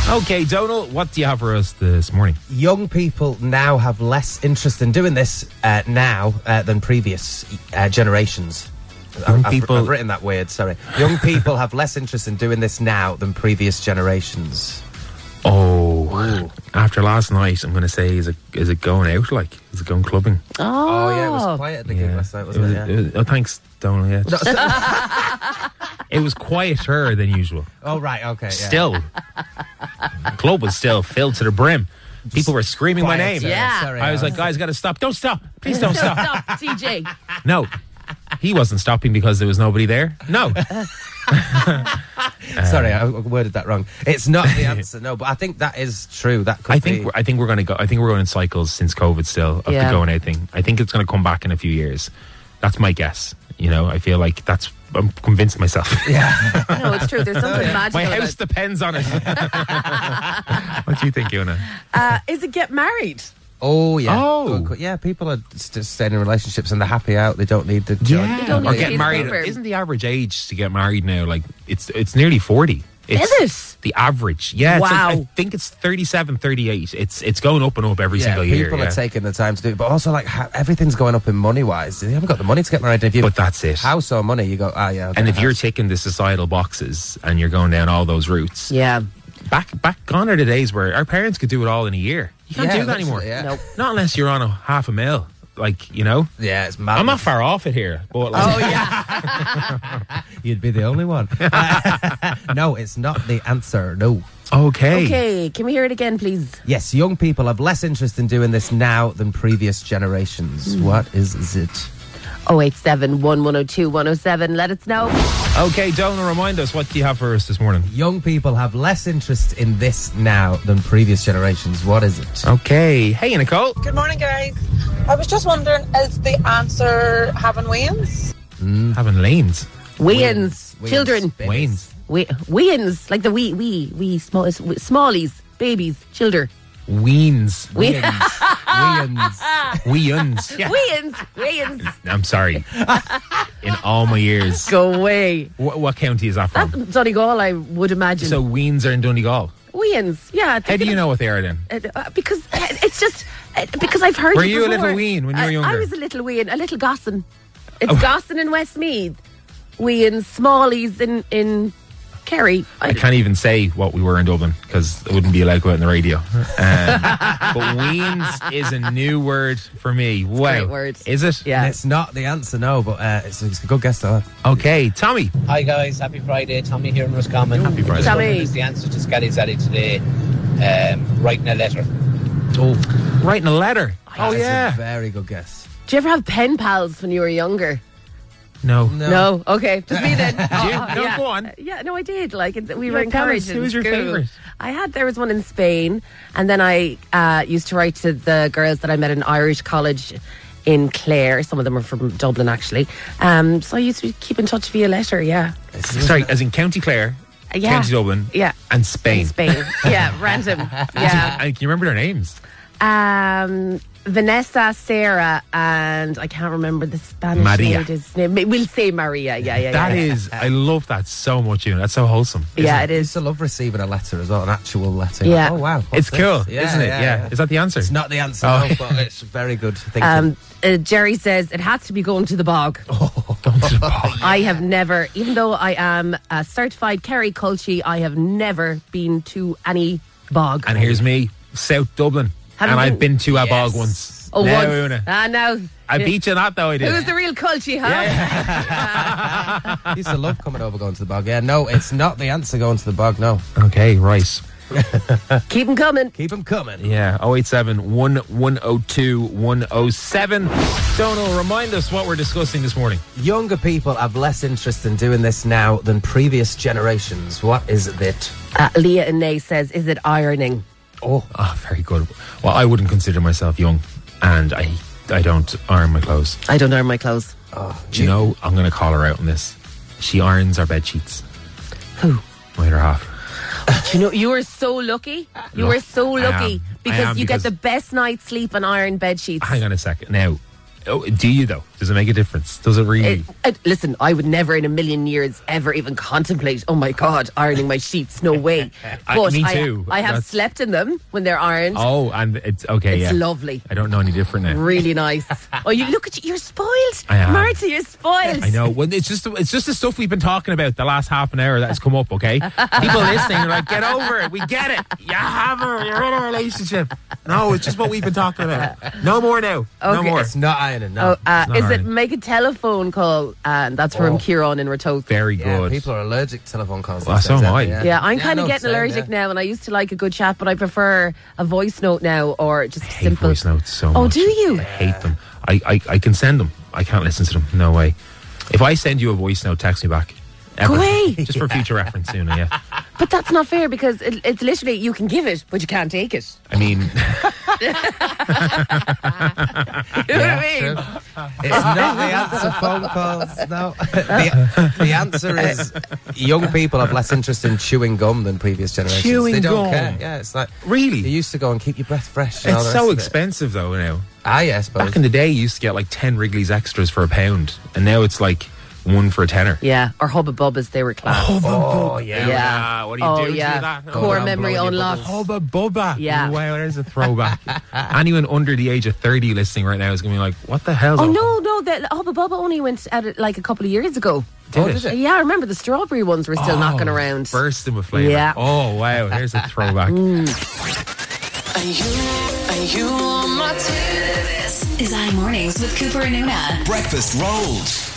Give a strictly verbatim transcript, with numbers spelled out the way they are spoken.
Okay, Donal, what do you have for us this morning? Young people now have less interest in doing this uh, now uh, than previous uh, generations. Young I've, people... I've written that weird, sorry. Young people have less interest in doing this now than previous generations. Oh, Ooh. After last night, I'm going to say, is it is it going out, like? Is it going clubbing? Oh, oh yeah, it was quiet at the yeah. gig last night, wasn't it? Was, it, yeah. it was, oh, thanks, Donal, yeah. It was quieter than usual. Oh, right, okay, yeah. Still. The club was still filled to the brim. People were screaming Quiet, my name. sorry, Yeah. sorry, I was uh, like, guys, got to stop. Don't stop. Please don't stop. Stop, T J. No. He wasn't stopping because there was nobody there. No. Sorry, I worded that wrong. It's not the answer, no, but I think that is true. That could I think be... we're, I think we're going to go. I think we're going in cycles since COVID still of Yeah. the going out thing. I think it's going to come back in a few years. That's my guess. You know, I feel like that's. I'm convinced myself. Yeah. No, it's true. There's something magical. My about house it. depends on it. What do you think, Una? Uh, is it get married? Oh, yeah. Oh. Good, yeah, people are just staying in relationships and they're happy out. They don't need the... Yeah, You don't or need get to married. confirm. Isn't the average age to get married now like it's it's nearly forty? It's Is it? the average? Yeah. It's like- Wow. I think it's thirty-seven, thirty-eight. It's it's going up and up every Yeah, single people year. are yeah. taking the time to do it, but also like ha- everything's going up in money wise. You haven't got the money to get married. If you But that's it. house or money, you go, ah, yeah. I'll And get if a you're house. ticking the societal boxes and you're going down all those routes, Yeah. back back gone are the days where our parents could do it all in a year. You can't Yeah, do that anymore. literally, yeah. Nope. Not unless you're on a half a mil. Like, you know, yeah, it's mad. I'm not far off it here, but like, Oh, yeah. You'd be the only one. Uh, no, it's not the answer. No. okay. Okay, can we hear it again, please? Yes, young people have less interest in doing this now than previous generations. What is, is it? oh eight seven, one one oh two, one oh seven. Let us know. Okay, Donal, remind us, what do you have for us this morning? Young people have less interest in this now than previous generations. What is it? Okay. Hey, Nicole. Good morning, guys. I was just wondering, is the answer having weans? Having lanes. Weans, Weans, children. babies. Waynes. We, weans, like the wee, wee, wee, small, smallies, babies, children. Weens. We, Weans. Weans. Yeah. weans, weans. I'm sorry. In all my years. Go away. What, what county is that from? That's Donegal, I would imagine. So Weens are in Donegal. weans, yeah. How do you know what they are then? Uh, because uh, it's just uh, because I've heard. Were it you a before. little ween when you were I- younger? I was a little ween, a little Gossin. It's Oh. Gossin in Westmeath, weans, smallies in in Kerry. I can't even say what we were in Dublin because it wouldn't be allowed to go out on the radio. Um, but Weens is a new word for me. Wow. great word. Is it? Yeah. It's not the answer, no, but uh, it's, it's a good guess, though. Okay, Tommy. Hi guys, happy Friday. Tommy here in Roscommon. Happy Friday. Just wondering Tommy. is the answer to Scally Zaddy today um, writing a letter. Oh, Writing a letter. Oh, that's yeah. a very good guess. Did you ever have pen pals when you were younger? No. No. Okay, just me then. Oh, you? No, yeah. go on. Uh, Yeah, no, I did. Like it- we Yeah, were tell encouraged. us, in who was your school. favourite? I had there was one in Spain, and then I uh, used to write to the girls that I met in Irish college in Clare. Some of them are from Dublin, actually. Um, so I used to keep in touch via letter. Yeah, Sorry, as in County Clare, Uh, yeah, County Dublin, yeah, and Spain. in Spain. Yeah, random. Yeah. And can you remember their names? Um, Vanessa, Sarah, and I can't remember the Spanish Maria. lady's name. We'll say Maria. Yeah, yeah, That yeah. is, I love that so much, you know. That's so wholesome. Yeah, it I is. used to love receiving a letter as well, an actual letter. Yeah. Oh, wow. what's It's this? cool, Yeah, isn't it? yeah, Yeah. yeah. Is that the answer? It's not the answer, Oh. no, but it's very good thinking. Um, uh, Jerry says it has to be going to the bog. Going to the bog. I have never, even though I am a certified Kerry Culchie, I have never been to any bog. And here's me, South Dublin. Have and you I've been- been to a Yes. bog once. Oh, No, once. Una. Ah, no. I beat you in that though, I did. Who's the real Culchie, huh? I used to love coming over going to the bog. Yeah, no, it's not the answer going to the bog, no. Okay, right. Keep them coming. Keep them coming. Yeah, oh eight seven, one one oh two, one oh seven. Donal, remind us what we're discussing this morning. Younger people have less interest in doing this now than previous generations. What is it? Uh, Leah Inay says, is it ironing? Oh, Oh, very good. Well, I wouldn't consider myself young, and I I don't iron my clothes. I don't iron my clothes. Do you know, I'm going to call her out on this. She irons our bed sheets. Who? My other half. Do you know, you are so lucky. You Look, are so I lucky am. I because am you because- get the best night's sleep on iron bed sheets. Hang on a second. Now, Oh, do you though? Does it make a difference? Does it really? It, it, listen, I would never in a million years ever even contemplate, oh my God, ironing my sheets. No way. I- But me I, too. I have That's- slept in them when they're ironed. Oh, and it's okay. it's yeah, lovely. I don't know any different now. Really nice. Oh, you look at you. You're spoiled. I am. Marta, you're spoiled. I know. Well, it's just it's just the stuff we've been talking about the last half an hour that has come up. Okay, people listening are like, get over it. We get it. You have her. You're in a relationship. No, it's just what we've been talking about. No more now. No Okay. more. It's not ironing, no. Oh, uh, not is it ironing. make a telephone call? And that's from Oh. Kieran in Ratoath. Very yeah, good. people are allergic to telephone calls. Well, these so days, am I. aren't they? Yeah, I'm Yeah, kind no, of getting same, allergic yeah. now, and I used to like a good chat, but I prefer a voice note now or just I hate simple. voice notes so Oh, much. do you? I hate them. I, I, I can send them. I can't listen to them. No way. If I send you a voice note, text me back. Ever. Go away. Just for future reference, soon. Yeah. But that's not fair because it, it's literally you can give it, but you can't take it. I mean, You know what I mean? It's not the answer phone calls, no. the, the answer is young people have less interest in chewing gum than previous generations. Chewing they don't gum? care. Yeah, it's like Really? you used to go and keep your breath fresh. And all it's the so rest of it. expensive though now. Ah, yeah, I suppose. Back in the day, you used to get like ten Wrigley's extras for a pound, and now it's like one for a tenner. Yeah, or Hubba Bubbas, they were class. oh, yeah. Yeah. What do you Oh, do yeah. to that? Core around memory blowing your unlocked. Hubba Bubba. Yeah. Wow, there's a throwback. Anyone under the age of thirty listening right now is going to be like, what the hell? Oh, no, no, the Hubba Bubba only went at it like a couple of years ago. Oh, Did did it? it? Yeah, I remember the strawberry ones were still knocking around. Bursting with flavour. Yeah. Oh, wow, there's a throwback. Are you, are you on my team? This is iMornings with Cooper and Una. Breakfast Rolls.